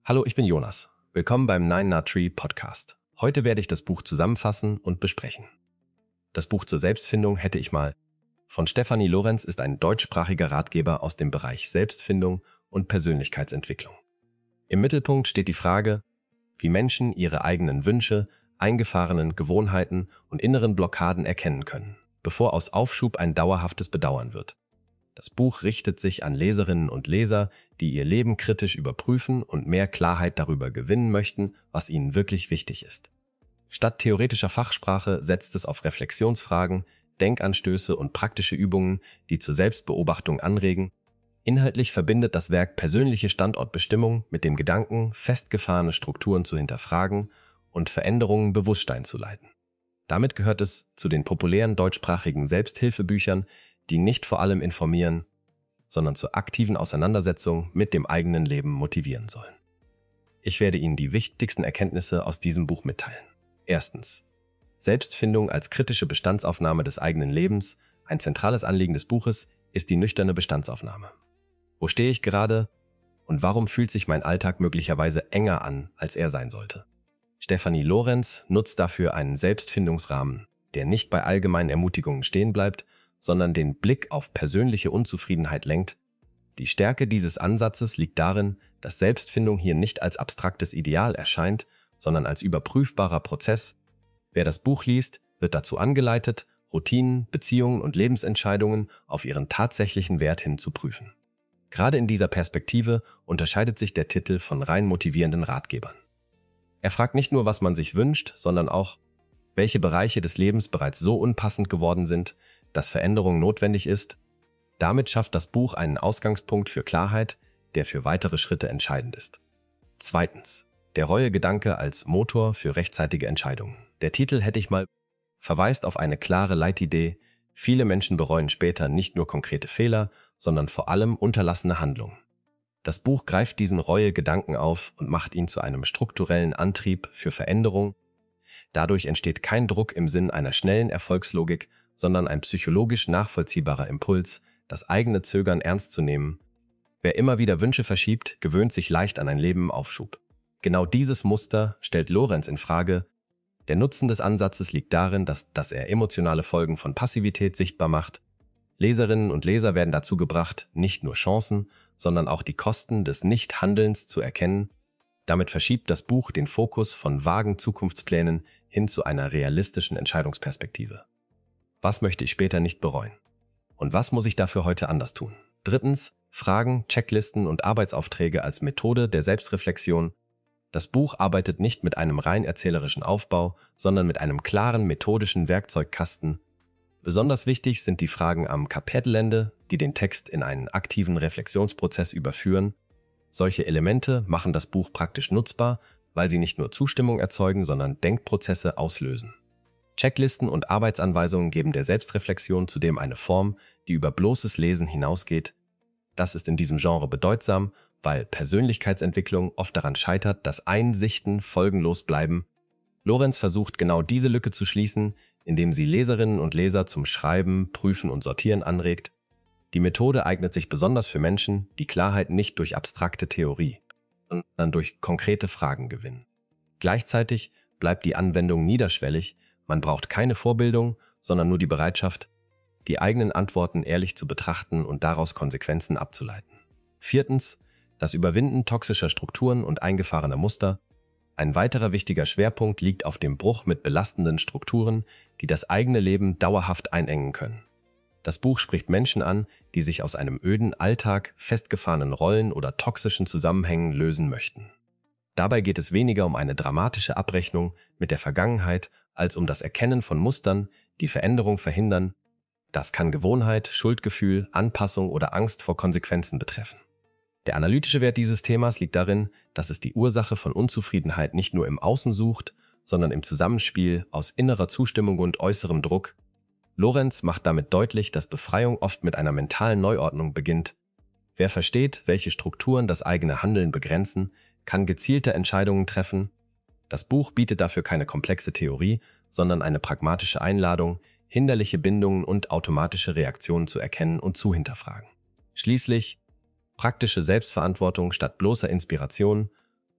Hallo, ich bin Jonas. Willkommen beim Nine Nut Tree Podcast. Heute werde ich das Buch zusammenfassen und besprechen. Das Buch zur Selbstfindung hätte ich mal von Stefanie Lorenz ist ein deutschsprachiger Ratgeber aus dem Bereich Selbstfindung und Persönlichkeitsentwicklung. Im Mittelpunkt steht die Frage, wie Menschen ihre eigenen Wünsche, eingefahrenen Gewohnheiten und inneren Blockaden erkennen können, bevor aus Aufschub ein dauerhaftes Bedauern wird. Das Buch richtet sich an Leserinnen und Leser, die ihr Leben kritisch überprüfen und mehr Klarheit darüber gewinnen möchten, was ihnen wirklich wichtig ist. Statt theoretischer Fachsprache setzt es auf Reflexionsfragen, Denkanstöße und praktische Übungen, die zur Selbstbeobachtung anregen. Inhaltlich verbindet das Werk persönliche Standortbestimmung mit dem Gedanken, festgefahrene Strukturen zu hinterfragen und Veränderungen bewusst einzuleiten. Damit gehört es zu den populären deutschsprachigen Selbsthilfebüchern, die nicht vor allem informieren, sondern zur aktiven Auseinandersetzung mit dem eigenen Leben motivieren sollen. Ich werde Ihnen die wichtigsten Erkenntnisse aus diesem Buch mitteilen. Erstens. Selbstfindung als kritische Bestandsaufnahme des eigenen Lebens. Ein zentrales Anliegen des Buches ist die nüchterne Bestandsaufnahme. Wo stehe ich gerade und warum fühlt sich mein Alltag möglicherweise enger an, als er sein sollte? Stefanie Lorenz nutzt dafür einen Selbstfindungsrahmen, der nicht bei allgemeinen Ermutigungen stehen bleibt, sondern den Blick auf persönliche Unzufriedenheit lenkt. Die Stärke dieses Ansatzes liegt darin, dass Selbstfindung hier nicht als abstraktes Ideal erscheint, sondern als überprüfbarer Prozess. Wer das Buch liest, wird dazu angeleitet, Routinen, Beziehungen und Lebensentscheidungen auf ihren tatsächlichen Wert hin zu prüfen. Gerade in dieser Perspektive unterscheidet sich der Titel von rein motivierenden Ratgebern. Er fragt nicht nur, was man sich wünscht, sondern auch, welche Bereiche des Lebens bereits so unpassend geworden sind, dass Veränderung notwendig ist. Damit schafft das Buch einen Ausgangspunkt für Klarheit, der für weitere Schritte entscheidend ist. Zweitens. Der Reue-Gedanke als Motor für rechtzeitige Entscheidungen. Der Titel hätte ich mal verweist auf eine klare Leitidee. Viele Menschen bereuen später nicht nur konkrete Fehler, sondern vor allem unterlassene Handlungen. Das Buch greift diesen Reue-Gedanken auf und macht ihn zu einem strukturellen Antrieb für Veränderung. Dadurch entsteht kein Druck im Sinn einer schnellen Erfolgslogik, sondern ein psychologisch nachvollziehbarer Impuls, das eigene Zögern ernst zu nehmen. Wer immer wieder Wünsche verschiebt, gewöhnt sich leicht an ein Leben im Aufschub. Genau dieses Muster stellt Lorenz in Frage. Der Nutzen des Ansatzes liegt darin, dass er emotionale Folgen von Passivität sichtbar macht. Leserinnen und Leser werden dazu gebracht, nicht nur Chancen, sondern auch die Kosten des Nichthandelns zu erkennen. Damit verschiebt das Buch den Fokus von vagen Zukunftsplänen hin zu einer realistischen Entscheidungsperspektive. Was möchte ich später nicht bereuen? Und was muss ich dafür heute anders tun? Drittens, Fragen, Checklisten und Arbeitsaufträge als Methode der Selbstreflexion. Das Buch arbeitet nicht mit einem rein erzählerischen Aufbau, sondern mit einem klaren methodischen Werkzeugkasten. Besonders wichtig sind die Fragen am Kapitelende, die den Text in einen aktiven Reflexionsprozess überführen. Solche Elemente machen das Buch praktisch nutzbar, weil sie nicht nur Zustimmung erzeugen, sondern Denkprozesse auslösen. Checklisten und Arbeitsanweisungen geben der Selbstreflexion zudem eine Form, die über bloßes Lesen hinausgeht. Das ist in diesem Genre bedeutsam, weil Persönlichkeitsentwicklung oft daran scheitert, dass Einsichten folgenlos bleiben. Lorenz versucht genau diese Lücke zu schließen, indem sie Leserinnen und Leser zum Schreiben, Prüfen und Sortieren anregt. Die Methode eignet sich besonders für Menschen, die Klarheit nicht durch abstrakte Theorie, sondern durch konkrete Fragen gewinnen. Gleichzeitig bleibt die Anwendung niederschwellig. Man braucht keine Vorbildung, sondern nur die Bereitschaft, die eigenen Antworten ehrlich zu betrachten und daraus Konsequenzen abzuleiten. Viertens, das Überwinden toxischer Strukturen und eingefahrener Muster. Ein weiterer wichtiger Schwerpunkt liegt auf dem Bruch mit belastenden Strukturen, die das eigene Leben dauerhaft einengen können. Das Buch spricht Menschen an, die sich aus einem öden Alltag, festgefahrenen Rollen oder toxischen Zusammenhängen lösen möchten. Dabei geht es weniger um eine dramatische Abrechnung mit der Vergangenheit, als um das Erkennen von Mustern, die Veränderung verhindern. Das kann Gewohnheit, Schuldgefühl, Anpassung oder Angst vor Konsequenzen betreffen. Der analytische Wert dieses Themas liegt darin, dass es die Ursache von Unzufriedenheit nicht nur im Außen sucht, sondern im Zusammenspiel aus innerer Zustimmung und äußerem Druck. Lorenz macht damit deutlich, dass Befreiung oft mit einer mentalen Neuordnung beginnt. Wer versteht, welche Strukturen das eigene Handeln begrenzen, kann gezielte Entscheidungen treffen. Das Buch bietet dafür keine komplexe Theorie, sondern eine pragmatische Einladung, hinderliche Bindungen und automatische Reaktionen zu erkennen und zu hinterfragen. Schließlich praktische Selbstverantwortung statt bloßer Inspiration.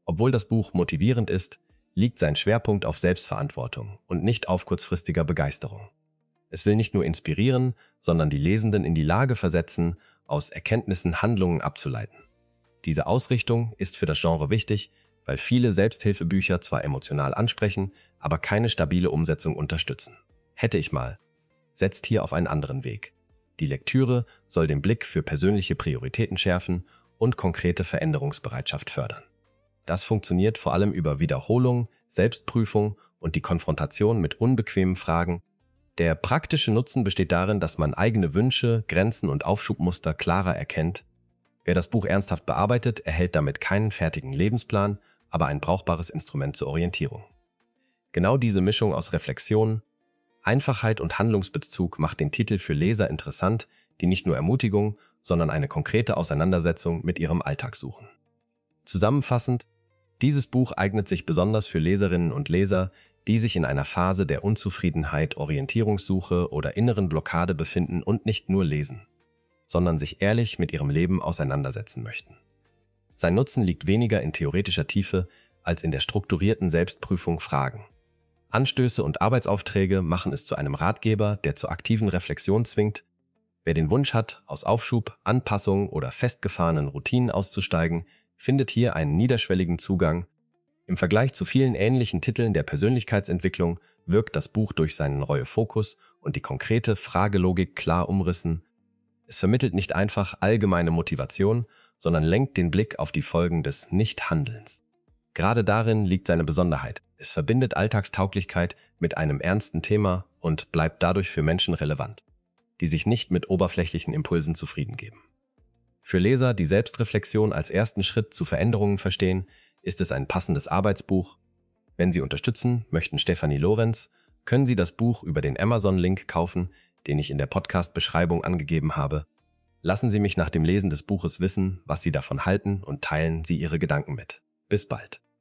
Obwohl das Buch motivierend ist, liegt sein Schwerpunkt auf Selbstverantwortung und nicht auf kurzfristiger Begeisterung. Es will nicht nur inspirieren, sondern die Lesenden in die Lage versetzen, aus Erkenntnissen Handlungen abzuleiten. Diese Ausrichtung ist für das Genre wichtig, weil viele Selbsthilfebücher zwar emotional ansprechen, aber keine stabile Umsetzung unterstützen. Hätte ich mal, setzt hier auf einen anderen Weg. Die Lektüre soll den Blick für persönliche Prioritäten schärfen und konkrete Veränderungsbereitschaft fördern. Das funktioniert vor allem über Wiederholung, Selbstprüfung und die Konfrontation mit unbequemen Fragen. Der praktische Nutzen besteht darin, dass man eigene Wünsche, Grenzen und Aufschubmuster klarer erkennt. Wer das Buch ernsthaft bearbeitet, erhält damit keinen fertigen Lebensplan, aber ein brauchbares Instrument zur Orientierung. Genau diese Mischung aus Reflexion, Einfachheit und Handlungsbezug macht den Titel für Leser interessant, die nicht nur Ermutigung, sondern eine konkrete Auseinandersetzung mit ihrem Alltag suchen. Zusammenfassend, dieses Buch eignet sich besonders für Leserinnen und Leser, die sich in einer Phase der Unzufriedenheit, Orientierungssuche oder inneren Blockade befinden und nicht nur lesen, sondern sich ehrlich mit ihrem Leben auseinandersetzen möchten. Sein Nutzen liegt weniger in theoretischer Tiefe als in der strukturierten Selbstprüfung Fragen. Anstöße und Arbeitsaufträge machen es zu einem Ratgeber, der zur aktiven Reflexion zwingt. Wer den Wunsch hat, aus Aufschub, Anpassung oder festgefahrenen Routinen auszusteigen, findet hier einen niederschwelligen Zugang. Im Vergleich zu vielen ähnlichen Titeln der Persönlichkeitsentwicklung wirkt das Buch durch seinen Fokus und die konkrete Fragelogik klar umrissen. Es vermittelt nicht einfach allgemeine Motivation, sondern lenkt den Blick auf die Folgen des Nichthandelns. Gerade darin liegt seine Besonderheit. Es verbindet Alltagstauglichkeit mit einem ernsten Thema und bleibt dadurch für Menschen relevant, die sich nicht mit oberflächlichen Impulsen zufrieden geben. Für Leser, die Selbstreflexion als ersten Schritt zu Veränderungen verstehen, ist es ein passendes Arbeitsbuch. Wenn Sie unterstützen möchten Stefanie Lorenz, können Sie das Buch über den Amazon-Link kaufen, den ich in der Podcast-Beschreibung angegeben habe. Lassen Sie mich nach dem Lesen des Buches wissen, was Sie davon halten und teilen Sie Ihre Gedanken mit. Bis bald.